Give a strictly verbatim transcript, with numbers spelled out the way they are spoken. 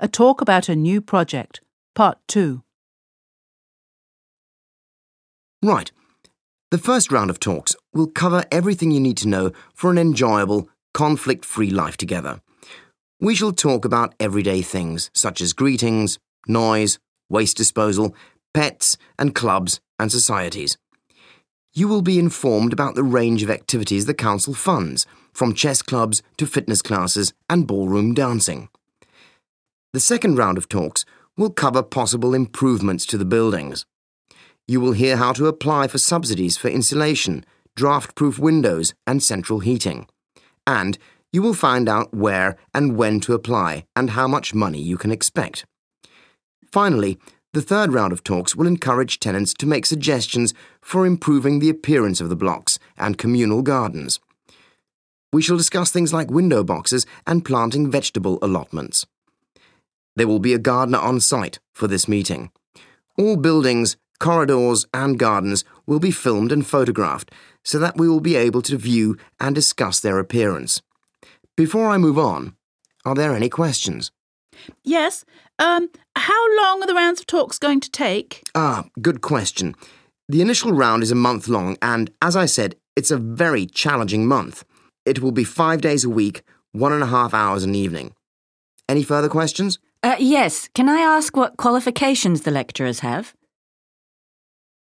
A talk about a new project, Part two. Right. The first round of talks will cover everything you need to know for an enjoyable, conflict-free life together. We shall talk about everyday things such as greetings, noise, waste disposal, pets and clubs and societies. You will be informed about the range of activities the council funds, from chess clubs to fitness classes and ballroom dancing. The second round of talks will cover possible improvements to the buildings. You will hear how to apply for subsidies for insulation, draft-proof windows and central heating. And you will find out where and when to apply and how much money you can expect. Finally, the third round of talks will encourage tenants to make suggestions for improving the appearance of the blocks and communal gardens. We shall discuss things like window boxes and planting vegetable allotments. There will be a gardener on site for this meeting. All buildings, corridors and gardens will be filmed and photographed so that we will be able to view and discuss their appearance. Before I move on, are there any questions? Yes. Um, how long are the rounds of talks going to take? Ah, good question. The initial round is a month long and, as I said, it's a very challenging month. It will be five days a week, one and a half hours an evening. Any further questions? Uh, yes. Can I ask what qualifications the lecturers have?